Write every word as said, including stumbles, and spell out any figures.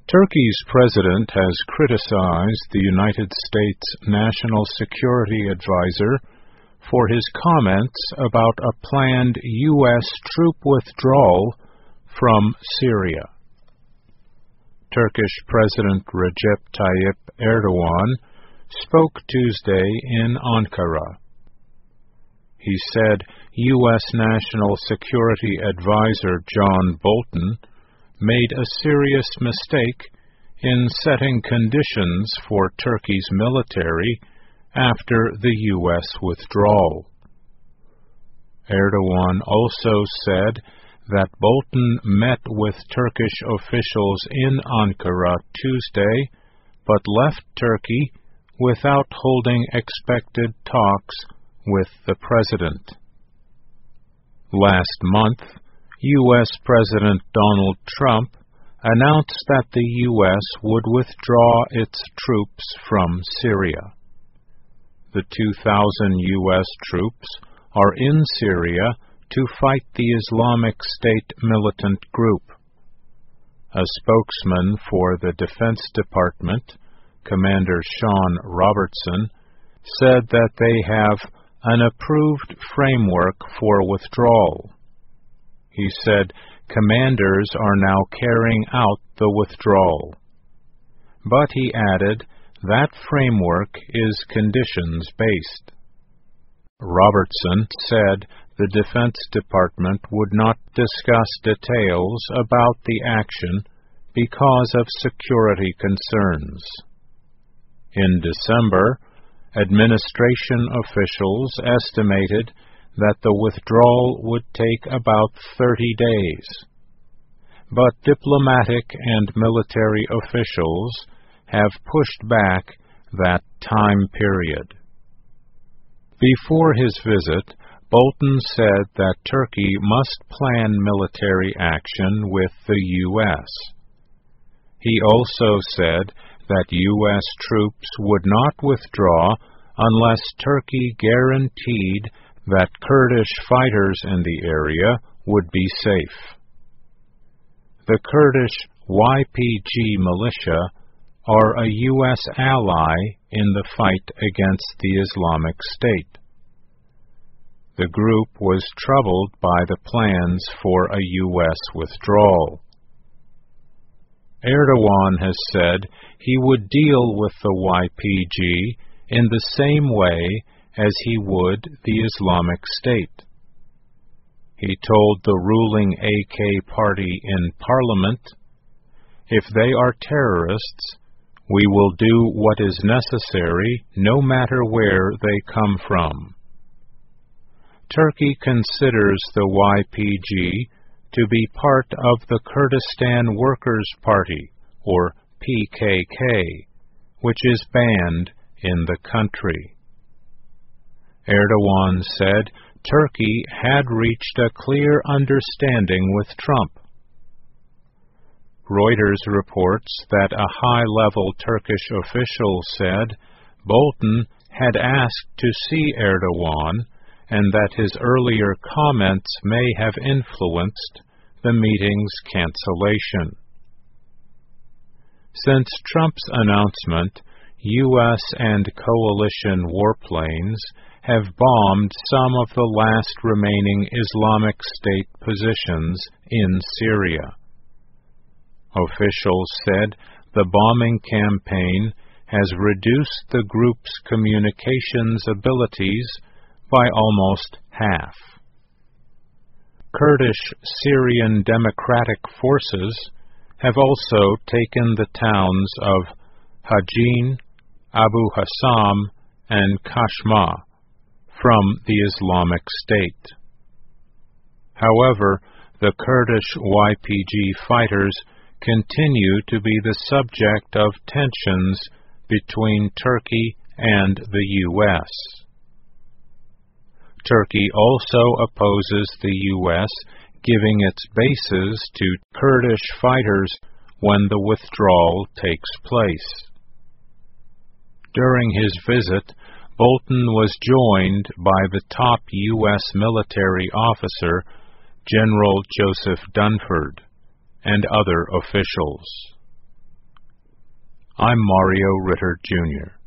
Turkey's president has criticized the United States National Security Advisor for his comments about a planned U S troop withdrawal from Syria. Turkish President Recep Tayyip Erdogan spoke Tuesday in Ankara. He said U S National Security Advisor John Bolton made a serious mistake in setting conditions for Turkey's military after the U S withdrawal. Erdogan also said that Bolton met with Turkish officials in Ankara Tuesday, but left Turkey without holding expected talks with the president. Last month, U S President Donald Trump announced that the U S would withdraw its troops from Syria. The two thousand U S troops are in Syria to fight the Islamic State militant group. A spokesman for the Defense Department, Commander Sean Robertson, said that they have an approved framework for withdrawal. He said commanders are now carrying out the withdrawal. But he added that framework is conditions-based. Robertson said the Defense Department would not discuss details about the action because of security concerns. In December, administration officials estimated that the withdrawal would take about thirty days. But diplomatic and military officials have pushed back that time period. Before his visit, Bolton said that Turkey must plan military action with the U S. He also said that U S troops would not withdraw unless Turkey guaranteed that Kurdish fighters in the area would be safe. The Kurdish Y P G militia are a U S ally in the fight against the Islamic State. The group was troubled by the plans for a U S withdrawal. Erdogan has said he would deal with the Y P G in the same way as he would the Islamic State. He told the ruling A K party in Parliament, "If they are terrorists, we will do what is necessary no matter where they come from." Turkey considers the Y P G to be part of the Kurdistan Workers' Party, or P K K, which is banned in the country. Erdogan said Turkey had reached a clear understanding with Trump. Reuters reports that a high-level Turkish official said Bolton had asked to see Erdogan and that his earlier comments may have influenced the meeting's cancellation. Since Trump's announcement, U S and coalition warplanes have bombed some of the last remaining Islamic State positions in Syria. Officials said the bombing campaign has reduced the group's communications abilities by almost half. Kurdish Syrian Democratic Forces have also taken the towns of Hajin, Abu Hassam, and Kashma from the Islamic State. However, the Kurdish Y P G fighters continue to be the subject of tensions between Turkey and the U S. Turkey also opposes the U S giving its bases to Kurdish fighters when the withdrawal takes place. During his visit, Bolton was joined by the top U S military officer, General Joseph Dunford, and other officials. I'm Mario Ritter, Junior